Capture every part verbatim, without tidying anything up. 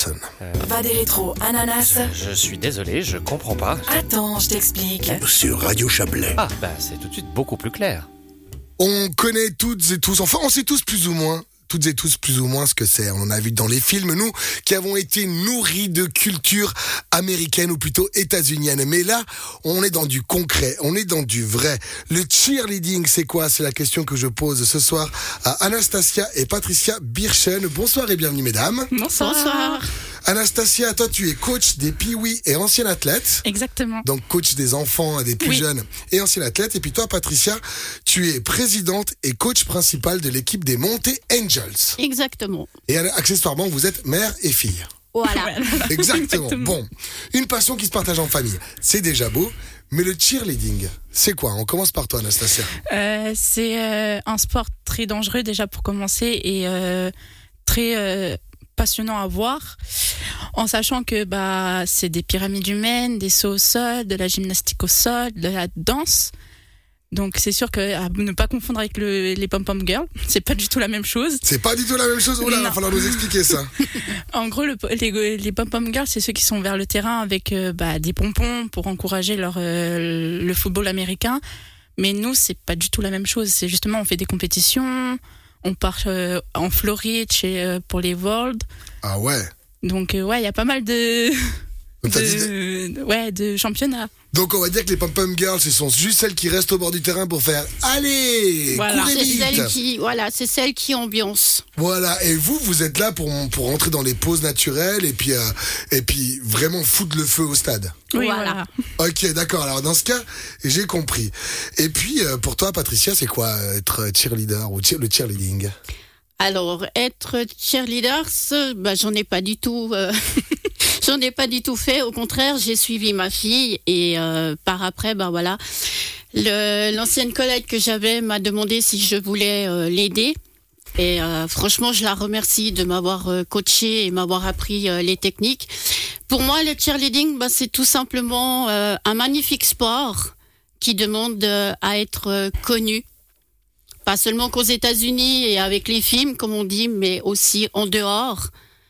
Euh, Pas des rétros, ananas. je, je suis désolé, je comprends pas. Attends, je t'explique. Hein Sur Radio Chablais. Ah, bah c'est tout de suite beaucoup plus clair. On connaît toutes et tous, enfin on sait tous plus ou moins, toutes et tous plus ou moins ce que c'est. On en a vu dans les films, nous, qui avons été nourris de culture américaine ou plutôt états-unienne. Mais là, on est dans du concret, on est dans du vrai. Le cheerleading, c'est quoi ? C'est la question que je pose ce soir à Anastasia et Patricia Birchen. Bonsoir et bienvenue mesdames. Bonsoir. Bonsoir. Anastasia, toi tu es coach des Pee-Wee et ancienne athlète. Exactement. Donc coach des enfants, des plus Oui. jeunes et ancienne athlète. Et puis toi Patricia, tu es présidente et coach principale de l'équipe des Monte Angels. Exactement. Et accessoirement, vous êtes mère et fille. Voilà. Exactement. Exactement. Bon, une passion qui se partage en famille, c'est déjà beau. Mais le cheerleading, c'est quoi ? On commence par toi Anastasia. Euh, c'est euh, un sport très dangereux déjà pour commencer et euh, très euh, passionnant à voir, en sachant que bah c'est des pyramides humaines, des sauts au sol, de la gymnastique au sol, de la danse. Donc c'est sûr que à ne pas confondre avec le, les pom-pom girls, c'est pas du tout la même chose. C'est pas du tout la même chose. Oh là, il va Non. falloir nous expliquer ça. En gros, le, les, les pom-pom girls, c'est ceux qui sont vers le terrain avec euh, bah, des pompons pour encourager leur, euh, le football américain. Mais nous, c'est pas du tout la même chose. C'est justement, on fait des compétitions, on part euh, en Floride chez, euh, pour les Worlds. Ah ouais. Donc euh, ouais, il y a pas mal de, Donc, t'as dit des- de, de- ouais, de championnats. Donc on va dire que les pom-pom girls, ce sont juste celles qui restent au bord du terrain pour faire allez, Voilà. courez C'est vite. celle qui, voilà, c'est celle qui ambiance. Voilà, et vous, vous êtes là pour, pour rentrer dans les pauses naturelles et puis, euh, et puis vraiment foutre le feu au stade. Oui, Voilà. voilà. Ok, d'accord, alors dans ce cas, j'ai compris. Et puis, euh, pour toi, Patricia, c'est quoi euh, être cheerleader ou cheer- le cheerleading ? Alors, être cheerleader, ce- bah, j'en ai pas du tout, euh, j'en ai pas du tout fait. Au contraire, j'ai suivi ma fille et euh, par après, bah voilà, Le- l'ancienne collègue que j'avais m'a demandé si je voulais euh, l'aider. Et euh, franchement, je la remercie de m'avoir euh, coachée et m'avoir appris euh, les techniques. Pour moi, le cheerleading, bah, c'est tout simplement euh, un magnifique sport qui demande euh, à être euh, connu. Pas seulement qu'aux États-Unis et avec les films, comme on dit, mais aussi en dehors.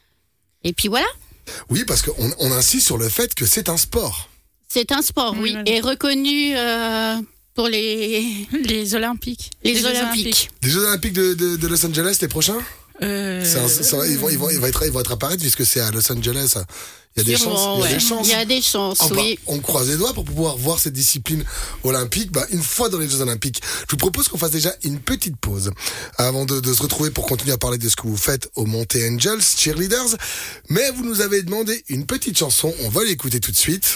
Et puis voilà, Oui, parce qu'on on insiste sur le fait que c'est un sport. c'est un sport, oui, Voilà. et reconnu euh, pour les, Les Olympiques. les, Jeux Olympiques. Les Jeux Olympiques de, de, de Los Angeles, les prochains Euh, C'est un- c'est un- ils, vont, ils, vont, ils, vont être, ils vont être apparaître puisque c'est à Los Angeles. Il y a des Sûrement, chances. Il y a ouais. des chances. Il y a des chances, Ah bah, oui. on croise les doigts pour pouvoir voir cette discipline olympique bah, une fois dans les Jeux Olympiques. Je vous propose qu'on fasse déjà une petite pause avant de, de se retrouver pour continuer à parler de ce que vous faites au Monte Angels, cheerleaders. Mais vous nous avez demandé une petite chanson, on va l'écouter tout de suite.